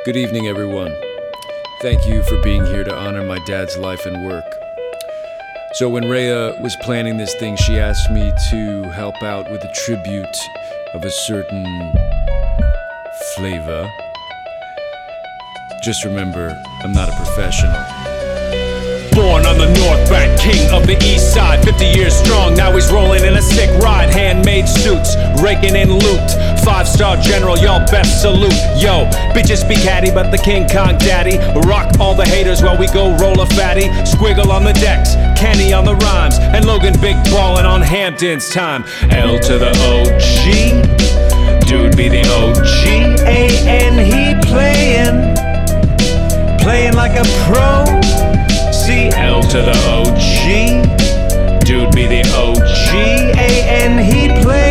Good evening, everyone. Thank you for being here to honor my dad's life and work. So when Rhea was planning this thing, she asked me to help out with a tribute of a certain flavor. Just remember, I'm not a professional. Born on the North Bank, king of the East Side, 50 years strong, now he's rolling in a sick ride. Handmade suits, raking in loot, 5-star general, y'all best salute. Yo, bitches be catty, but the King Kong daddy rock all the haters while we go roll a fatty. Squiggle on the decks, Kenny on the rhymes, and Logan big ballin' on Hampton's time. L to the OG, dude be the OG. A-N he playing like a pro. L to the OG, dude be the OG. A-N he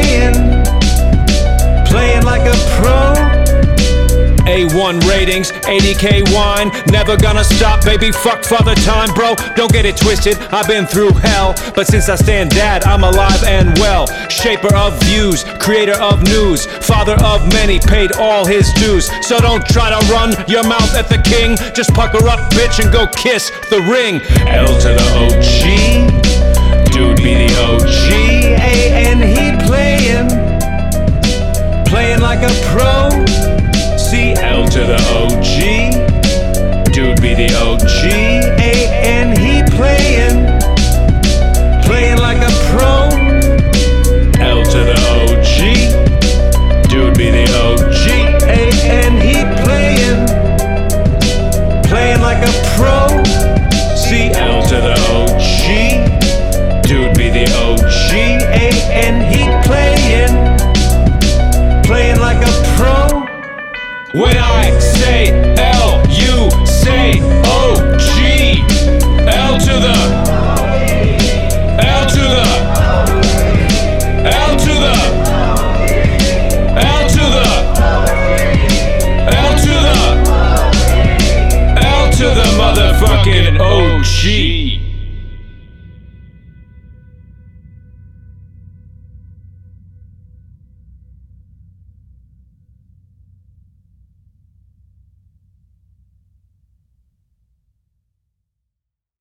playing like a pro. A1 ratings, 80K wine, never gonna stop, baby, fuck Father Time, bro. Don't get it twisted, I've been through hell, but since I stand dad, I'm alive and well. Shaper of views, creator of news, father of many, paid all his dues. So don't try to run your mouth at the king, just pucker up, bitch, and go kiss the ring. L to the OG, dude be the OG. A-N he playing like a pro. L to the OG, dude be the OG. A-N he playing like a pro. L to the OG, dude be the OG. A-N he playing like a pro. L to the OG, dude be the OG. A-N he playing like a pro. When I say L, you say O-G. L to the L to the L to the L to the L to the L to the motherfucking OG.